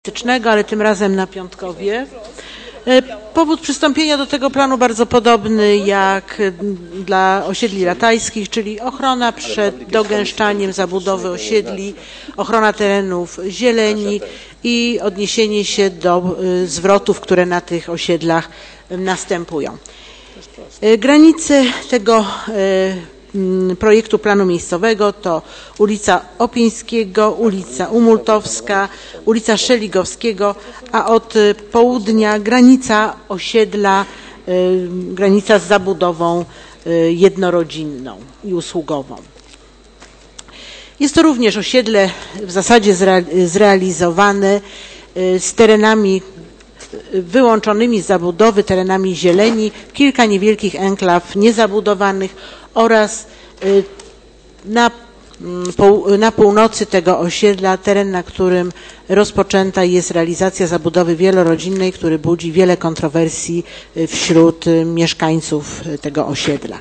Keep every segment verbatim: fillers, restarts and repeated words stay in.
ale tym razem na Piątkowie. Powód przystąpienia do tego planu bardzo podobny jak dla osiedli ratajskich, czyli ochrona przed dogęszczaniem zabudowy osiedli, ochrona terenów zieleni i odniesienie się do zwrotów, które na tych osiedlach następują. Granice tego projektu planu miejscowego to ulica Opińskiego, ulica Umultowska, ulica Szeligowskiego, a od południa granica osiedla, granica z zabudową jednorodzinną i usługową. Jest to również osiedle w zasadzie zrealizowane z terenami wyłączonymi z zabudowy, terenami zieleni, kilka niewielkich enklaw niezabudowanych oraz na, na północy tego osiedla teren, na którym rozpoczęta jest realizacja zabudowy wielorodzinnej, który budzi wiele kontrowersji wśród mieszkańców tego osiedla.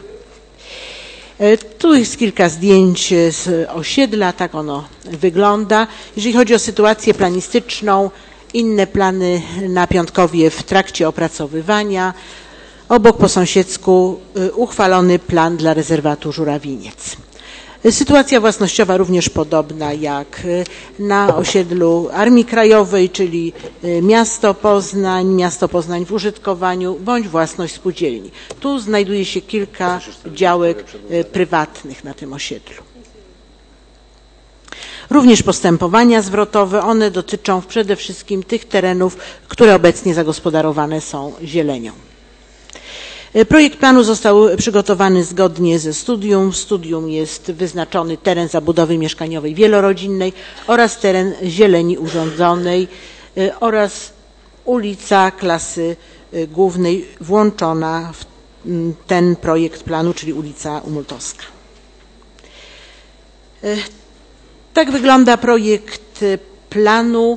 Tu jest kilka zdjęć z osiedla, tak ono wygląda. Jeżeli chodzi o sytuację planistyczną, inne plany na Piątkowie w trakcie opracowywania. Obok po sąsiedzku uchwalony plan dla rezerwatu Żurawiniec. Sytuacja własnościowa również podobna jak na osiedlu Armii Krajowej, czyli miasto Poznań, miasto Poznań w użytkowaniu bądź własność spółdzielni. Tu znajduje się kilka działek prywatnych na tym osiedlu. Również postępowania zwrotowe, one dotyczą przede wszystkim tych terenów, które obecnie zagospodarowane są zielenią. Projekt planu został przygotowany zgodnie ze studium. W studium jest wyznaczony teren zabudowy mieszkaniowej wielorodzinnej oraz teren zieleni urządzonej oraz ulica klasy głównej włączona w ten projekt planu, czyli ulica Umultowska. Tak wygląda projekt planu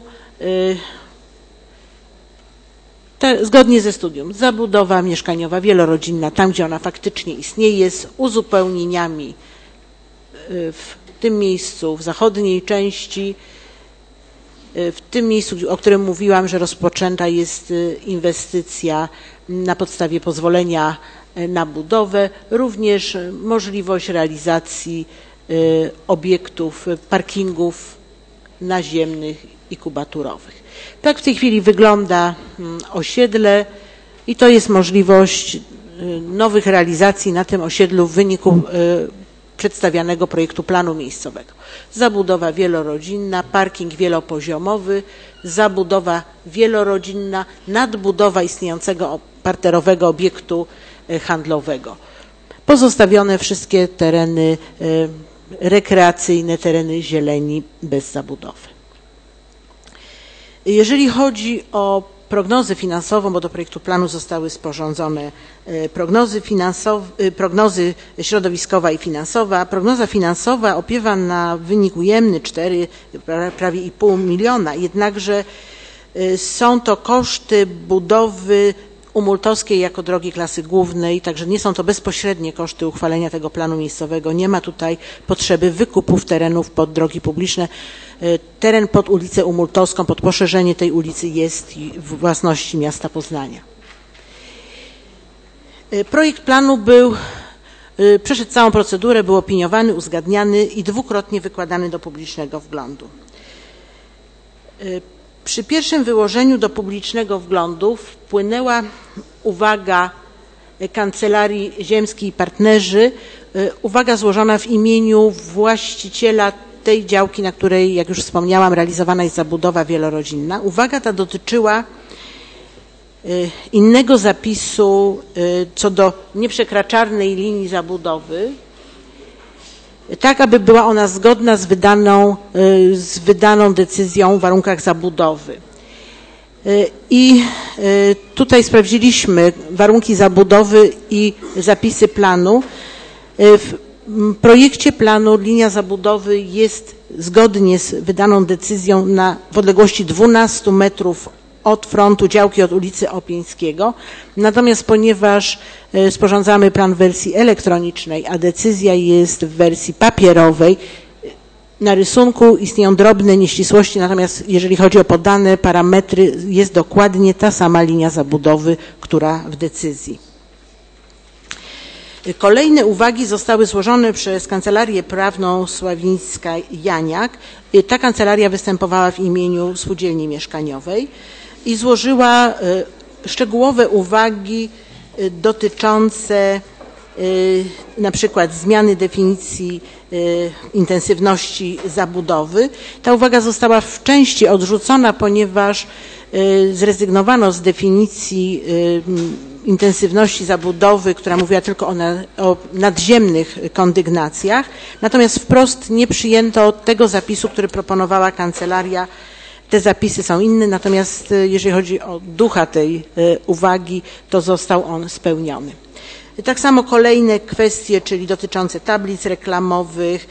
te, zgodnie ze studium. Zabudowa mieszkaniowa wielorodzinna, tam gdzie ona faktycznie istnieje, z uzupełnieniami w tym miejscu, w zachodniej części, w tym miejscu, o którym mówiłam, że rozpoczęta jest inwestycja na podstawie pozwolenia na budowę, również możliwość realizacji obiektów, parkingów naziemnych i kubaturowych. Tak w tej chwili wygląda osiedle i to jest możliwość nowych realizacji na tym osiedlu w wyniku przedstawianego projektu planu miejscowego. Zabudowa wielorodzinna, parking wielopoziomowy, zabudowa wielorodzinna, nadbudowa istniejącego parterowego obiektu handlowego. Pozostawione wszystkie tereny rekreacyjne, tereny zieleni bez zabudowy. Jeżeli chodzi o prognozę finansową, bo do projektu planu zostały sporządzone prognozy, finansowe, prognozy środowiskowa i finansowa. Prognoza finansowa opiewa na wynik ujemny cztery, prawie i pół miliona, jednakże są to koszty budowy Umultowskiej jako drogi klasy głównej, także nie są to bezpośrednie koszty uchwalenia tego planu miejscowego. Nie ma tutaj potrzeby wykupów terenów pod drogi publiczne. Teren pod ulicę Umultowską, pod poszerzenie tej ulicy jest w własności miasta Poznania. Projekt planu był, przeszedł całą procedurę, był opiniowany, uzgadniany i dwukrotnie wykładany do publicznego wglądu. Przy pierwszym wyłożeniu do publicznego wglądu wpłynęła uwaga Kancelarii Ziemskiej i Partnerzy, uwaga złożona w imieniu właściciela tej działki, na której, jak już wspomniałam, realizowana jest zabudowa wielorodzinna. Uwaga ta dotyczyła innego zapisu co do nieprzekraczalnej linii zabudowy, tak aby była ona zgodna z wydaną, z wydaną decyzją w warunkach zabudowy. I tutaj sprawdziliśmy warunki zabudowy i zapisy planu. W projekcie planu linia zabudowy jest zgodnie z wydaną decyzją na w odległości dwunastu metrów od frontu działki od ulicy Opińskiego. Natomiast ponieważ sporządzamy plan w wersji elektronicznej, a decyzja jest w wersji papierowej, Na rysunku istnieją drobne nieścisłości, natomiast jeżeli chodzi o podane parametry, jest dokładnie ta sama linia zabudowy, która w decyzji. Kolejne uwagi zostały złożone przez Kancelarię Prawną Sławińska-Janiak. Ta kancelaria występowała w imieniu Spółdzielni Mieszkaniowej i złożyła szczegółowe uwagi dotyczące na przykład zmiany definicji intensywności zabudowy. Ta uwaga została w części odrzucona, ponieważ zrezygnowano z definicji intensywności zabudowy, która mówiła tylko o, na, o nadziemnych kondygnacjach, natomiast wprost nie przyjęto tego zapisu, który proponowała kancelaria. Te zapisy są inne, natomiast jeżeli chodzi o ducha tej uwagi, to został on spełniony. Tak samo kolejne kwestie, czyli dotyczące tablic reklamowych,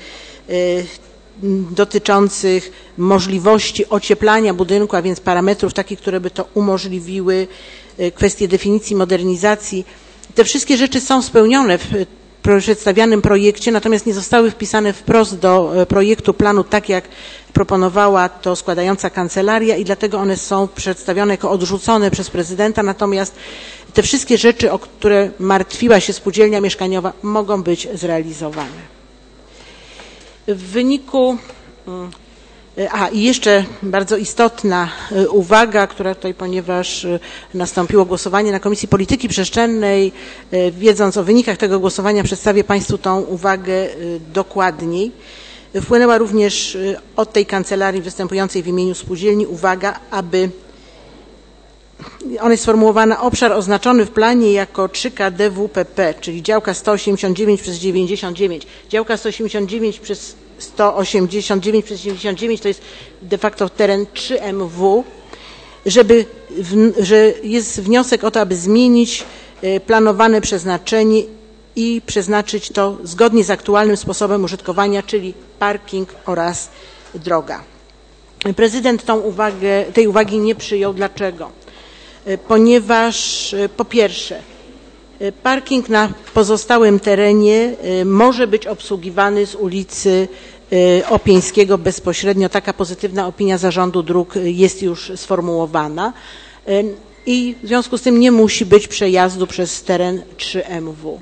dotyczących możliwości ocieplania budynku, a więc parametrów takich, które by to umożliwiły, kwestie definicji modernizacji. Te wszystkie rzeczy są spełnione w przedstawianym projekcie, natomiast nie zostały wpisane wprost do projektu planu, tak jak proponowała to składająca kancelaria i dlatego one są przedstawione jako odrzucone przez prezydenta, natomiast te wszystkie rzeczy, o które martwiła się spółdzielnia mieszkaniowa, mogą być zrealizowane. W wyniku, a i jeszcze bardzo istotna uwaga, która tutaj, ponieważ nastąpiło głosowanie na Komisji Polityki Przestrzennej, wiedząc o wynikach tego głosowania, przedstawię Państwu tą uwagę dokładniej. Wpłynęła również od tej kancelarii występującej w imieniu spółdzielni uwaga, aby ona jest sformułowana: obszar oznaczony w planie jako trzy K D W P P, czyli działka sto osiemdziesiąt dziewięć przez dziewięćdziesiąt dziewięć. Działka sto osiemdziesiąt dziewięć przez sto osiemdziesiąt dziewięć przez dziewięćdziesiąt dziewięć to jest de facto teren trzy M W, żeby, w, że jest wniosek o to, aby zmienić planowane przeznaczenie i przeznaczyć to zgodnie z aktualnym sposobem użytkowania, czyli parking oraz droga. Prezydent tą uwagę, tej uwagi nie przyjął. Dlaczego? Ponieważ po pierwsze parking na pozostałym terenie może być obsługiwany z ulicy Opieńskiego bezpośrednio. Taka pozytywna opinia Zarządu Dróg jest już sformułowana i w związku z tym nie musi być przejazdu przez teren trzy M W.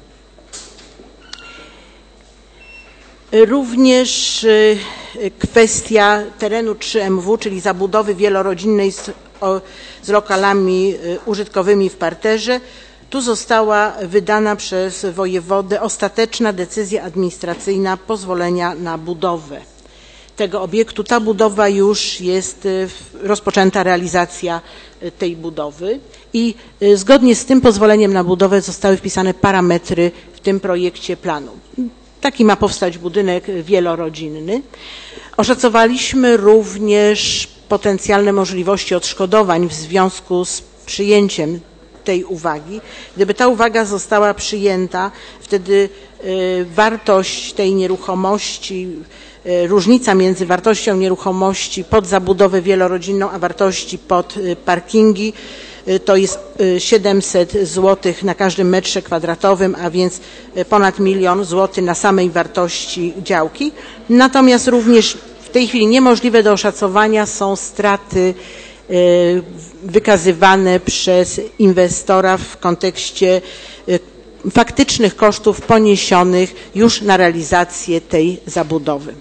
Również kwestia terenu trzy M W, czyli zabudowy wielorodzinnej z, o, z lokalami użytkowymi w parterze. Tu została wydana przez wojewodę ostateczna decyzja administracyjna pozwolenia na budowę tego obiektu. Ta budowa już jest rozpoczęta, realizacja tej budowy i zgodnie z tym pozwoleniem na budowę zostały wpisane parametry w tym projekcie planu. Taki ma powstać budynek wielorodzinny. Oszacowaliśmy również potencjalne możliwości odszkodowań w związku z przyjęciem tej uwagi. Gdyby ta uwaga została przyjęta, wtedy wartość tej nieruchomości, różnica między wartością nieruchomości pod zabudowę wielorodzinną, a wartości pod parkingi to jest siedemset złotych na każdym metrze kwadratowym, a więc ponad milion złotych na samej wartości działki. Natomiast również w tej chwili niemożliwe do oszacowania są straty wykazywane przez inwestora w kontekście faktycznych kosztów poniesionych już na realizację tej zabudowy.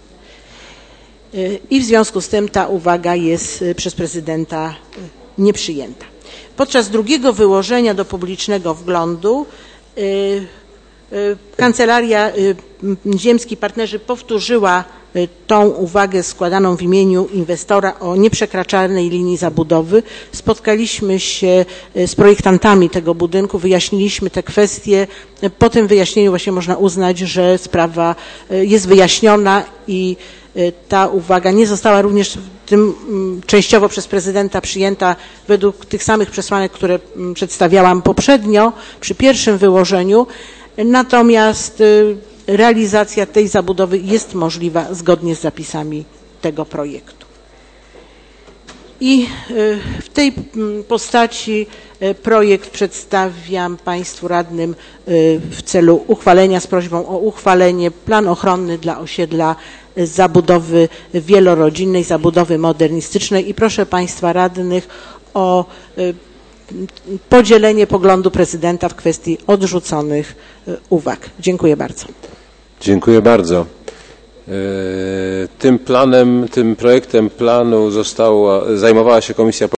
I w związku z tym ta uwaga jest przez prezydenta nieprzyjęta. Podczas drugiego wyłożenia do publicznego wglądu Kancelaria Ziemski Partnerzy powtórzyła tą uwagę składaną w imieniu inwestora o nieprzekraczalnej linii zabudowy. Spotkaliśmy się z projektantami tego budynku, wyjaśniliśmy te kwestie. Po tym wyjaśnieniu właśnie można uznać, że sprawa jest wyjaśniona i ta uwaga nie została również w tym częściowo przez prezydenta przyjęta według tych samych przesłanek, które przedstawiałam poprzednio przy pierwszym wyłożeniu. Natomiast realizacja tej zabudowy jest możliwa zgodnie z zapisami tego projektu. I w tej postaci projekt przedstawiam Państwu radnym w celu uchwalenia z prośbą o uchwalenie plan ochronny dla osiedla zabudowy wielorodzinnej, zabudowy modernistycznej i proszę Państwa radnych o podzielenie poglądu prezydenta w kwestii odrzuconych uwag. Dziękuję bardzo. Dziękuję bardzo. Tym planem, tym projektem planu została, zajmowała się Komisja